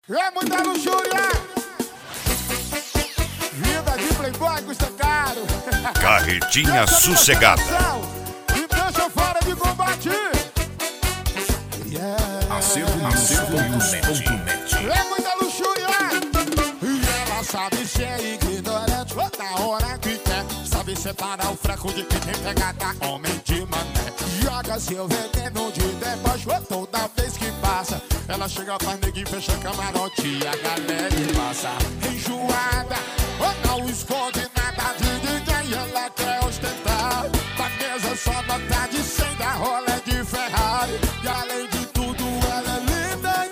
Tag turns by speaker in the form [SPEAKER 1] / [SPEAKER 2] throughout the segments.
[SPEAKER 1] É muita luxúria. Vida de playboy custa caro.
[SPEAKER 2] Carretinha sossegada.
[SPEAKER 1] E deixa fora de combate.
[SPEAKER 2] Acervo.net.
[SPEAKER 1] É muita luxúria. E ela sabe ser ignorante na hora que quer. Sabe separar o fraco de quem tem pegada, homem de mané. Joga seu veneno de deboche toda vez que passa. Ela chega pra neguinho, fecha camarote e a galera passa. Enjoada, não esconde nada de ninguém. Ela quer ostentar. Na mesa só nota de 100, da rola de Ferrari. E além de tudo, ela é linda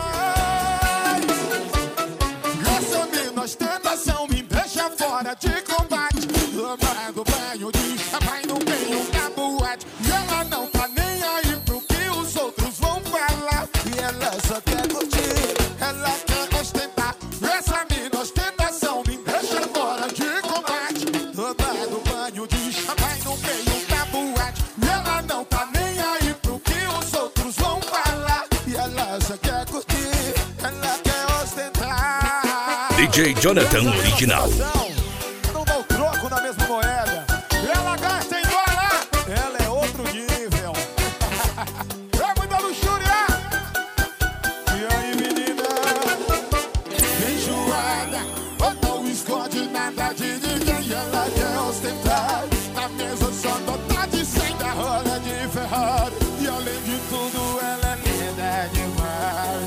[SPEAKER 1] demais. Essa mina ostentação me deixa fora de combate. Tomando banho de champanhe no meio da boate. E ela não tá nem aí pro que os outros vão falar. E ela só quer curtir, ela quer ostentar. Essa mina ostentação me deixa fora de combate. Tomando banho de champanhe no meio da boate. E ela não tá nem aí pro que os outros vão falar. E ela só quer curtir, ela quer ostentar.
[SPEAKER 2] DJ Jonathan Original.
[SPEAKER 1] Não dá o troco na mesma moeda. Ela gasta em dólar. Ela é outro nível. É muita luxúria. E aí, menina? Enjoada, não esconde nada de ninguém. Ela quer ostentar. Na mesa só nota de 100, da rola de Ferrari. E além de tudo, ela é linda demais.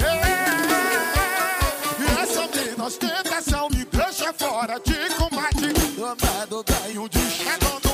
[SPEAKER 1] E essa mina ostentação me deixa fora de combate. Tomado banho de chegou